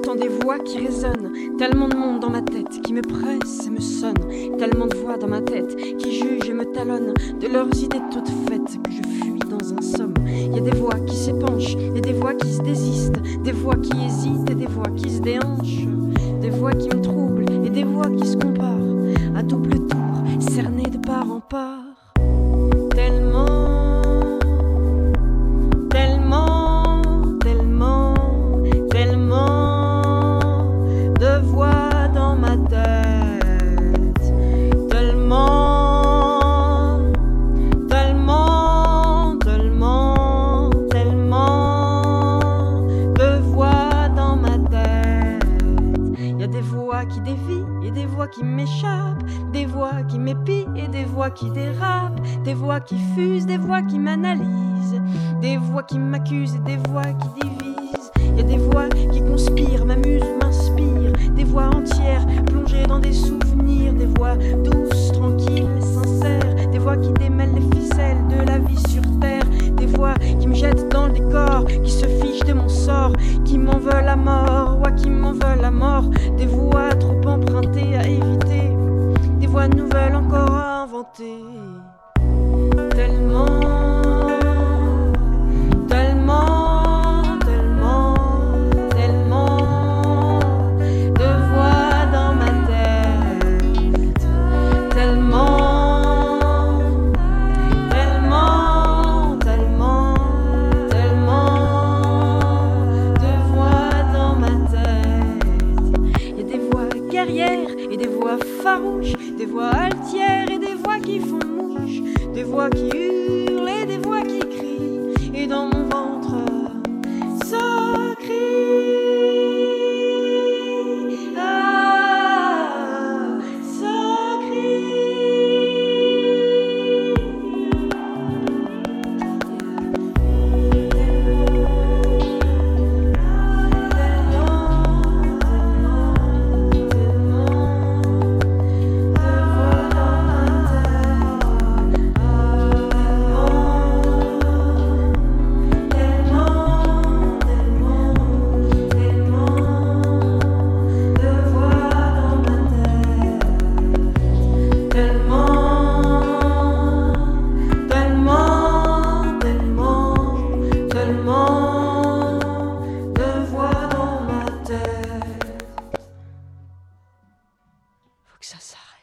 J'entends des voix qui résonnent, tellement de monde dans ma tête qui me presse et me sonne, tellement de voix dans ma tête qui jugent et me talonnent de leurs idées toutes faites que je fuis dans un somme. Il y a des voix qui s'épanchent et des voix qui se désistent, des voix qui hésitent et des voix qui se déhanchent, des voix qui me troublent et des voix qui se comparent à double tour, cernées de part en part. Qui dévient et des voix qui m'échappent, des voix qui m'épient et des voix qui dérapent, des voix qui fusent, des voix qui m'analysent, des voix qui m'accusent et des voix qui divisent. Il y a des voix qui conspirent, m'amusent ou m'inspirent, des voix entières plongées dans des souvenirs, des voix douces, tranquilles, sincères, des voix qui démêlent les ficelles de la vie sur terre, des voix qui me jettent dans le décor, qui se fichent de mon sort, qui m'en veulent à mort, ouais, qui m'en veulent à mort, des voix trop empruntées à éviter, des voix nouvelles encore à inventer. Tellement, tellement, tellement, tellement de voix dans ma tête, tellement, tellement, tellement, tellement de voix dans ma tête. Il y a des voix guerrières et des voix farouches, des voix altières et des voix qui font mouche, des voix qui hurlent et des voix qui crient, et dans mon ventre ça crie, ah, ça crie. Faut que ça s'arrête.